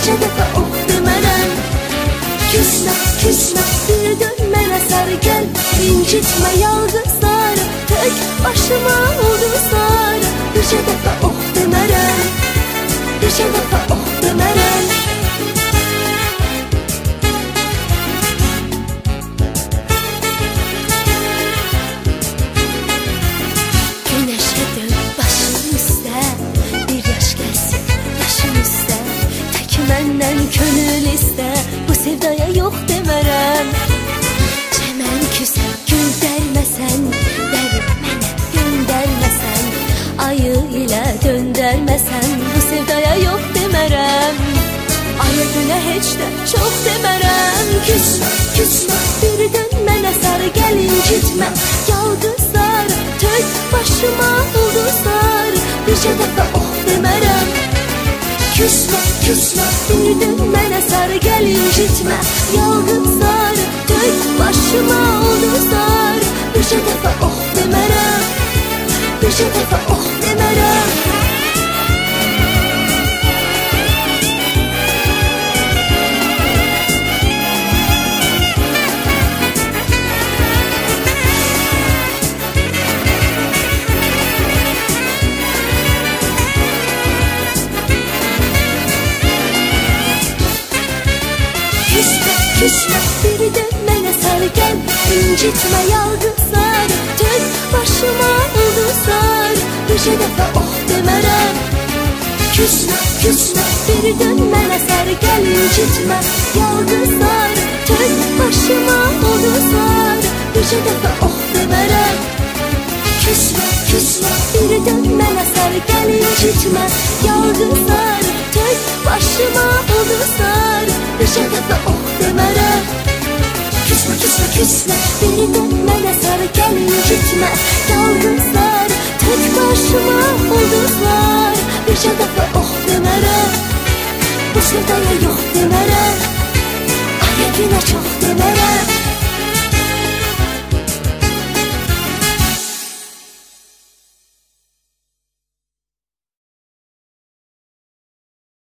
Neçə dəfə oh demərəm. Küsmə, küsmə, bir dön mənə sarı gəl. İncitmə yalqızları, tök başıma ulduzları. Neçə dəfə oh demərəm. Neçə dəfə oh demərəm. Güneşe dön başın üstə, bir yaş gəlsin yaşın üstə. Tək məndən könül istə, bu sevdaya yox demərəm. Çəmən küsən, gül dərməsən, dərib mənə göndərməsən. Ayı ilə döndərməsən, bu sevdaya yox demərəm. Aya günə heç də çox demərəm. Küsmə, küsmə, bir dön mənə sarı gəl. İncitmə yalqızları, tök başıma ulduzları. Neçə dəfə oh demərəm. Küsmə, küsmə, bir dön mənə sarı gəl. İncitmə yalqızları, tök başıma ulduzları. Neçə dəfə oh demərəm. Neçə dəfə oh demərəm. Küsmə, küsmə, bir dön mənə sarı gəl. İncitmə yalqızları, tök başıma ulduzları. Neçə dəfə oh demərəm. Küsmə, küsmə, bir dön mənə sarı gəl. İncitmə yalqızları, tök başıma ulduzları. Neçə dəfə oh demərəm. Küsmə, küsmə, bir dön mənə sarı gəl. İncitmə yalqızları, tök başıma ulduzları. Neçə dəfə oh demərəm. Küsmə, küsmə, küsmə, bir dön mənə sarı gəl. İncitmə yalqızları, tök başıma ulduzları. Neçə dəfə oh demərəm. Bu sevdaya yox demərəm. Aya günə çox demərəm.